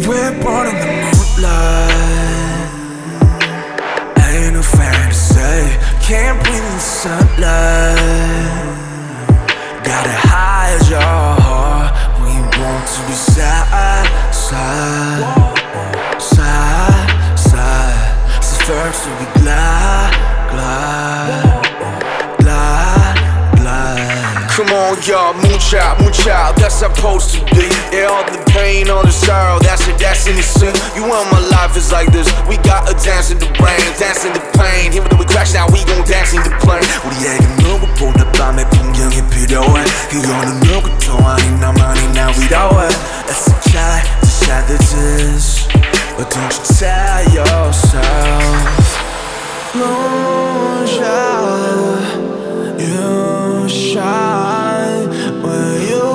We're born in the moonlight. Ain't no fantasy. Can't breathe in the sunlight. Gotta hide your heart. We want to be side, side, side, side. So first we glide, glide, glide, glide. Come on, y'all, moonchild, that's how I'm supposed to be. Yeah, all the pain, all the sorrow, that's it, that's in the sin. You want my life is like this. We gotta dance in the rain, dance in the pain. Even though we crash now, we gon' dance in the plane. 우리에게 누구보다 밤의 풍경이 필요해. 그거는 누구도 아닌 나만이 나 위로해. It's a try to shatter this, but don't you tell yourself. Moonshine, you shine when you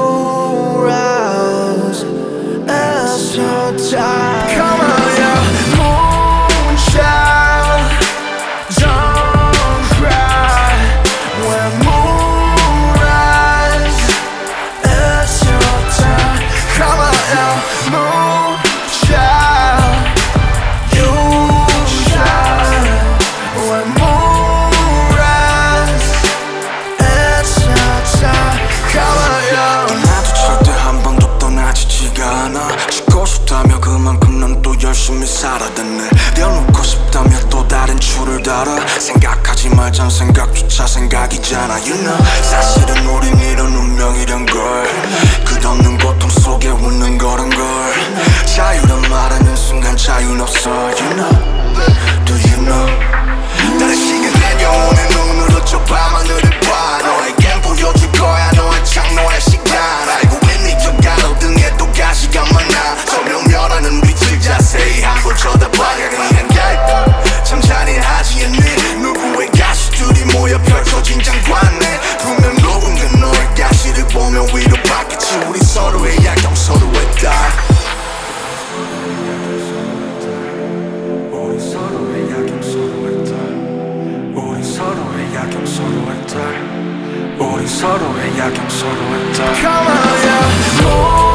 rise. It's your time. Come on, yeah. Moonshine, don't cry when moonrise. It's your time. Come on, yeah. Moonshine, you shine when moonrise. It's your time. Come on, yeah. 나도 절대 한 번도 떠나지지가 않아. 죽고 싶다며 그만큼 난 또 열심히 살아댔네. 내려놓고 싶다며 또 다른 줄을 달아. 생각하지 말자 생각조차 생각이잖아. You know 사실은 우린 이런 운명이란 걸. 끝없는 고통 속에 웃는 거란 걸. 자유란 말하는 순간 자유는 없어. You know, do you know? 다른 시간 내 영혼의 눈으로 저 밤하늘을 봐. 너에겐 보여줄 거야 너의 창노의 시간. 알고 있니 저 가로등에 또 가시가 많아. 조명면하는 빛을 자세히 한번 쳐다봐야 그냥 참 잔인하지 않니? 누구의 가시들이 모여 펼쳐진 장관에 분명 누군가 너의 가시를 보며 위로받겠지. 우리 서로의 약점 서로의 딸. 우리 서로의 약점 서로의 딸. 우리 서로의 약점 서로의 딸. 우리 서로의 약점 서로의 딸. Come on, yeah.